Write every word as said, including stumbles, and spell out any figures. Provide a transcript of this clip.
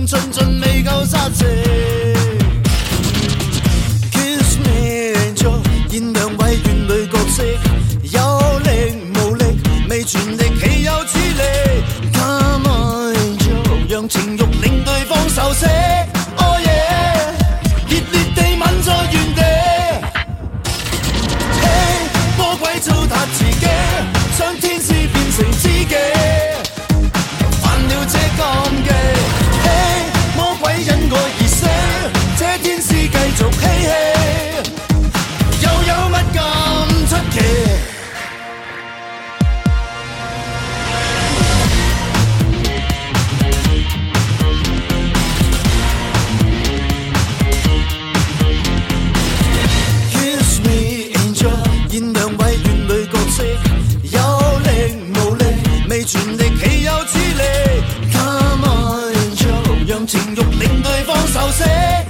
進進未夠殺食。Kiss me angel， 現兩位怨女角色，有力無力，未全力豈有此理 ？Come on angel， 讓情慾令對方受死。Oh yeah， 熱烈地吻在原地。Hey， 魔鬼糟蹋自己，將天使變成知己。犯了這禁忌。魔鬼因愛而死，這天使繼續嬉戲，又有乜咁出奇？Kiss me angel， 現兩位怨女角色，有力無力，未全力豈有此理？Come on angel， 讓情慾令對方受死。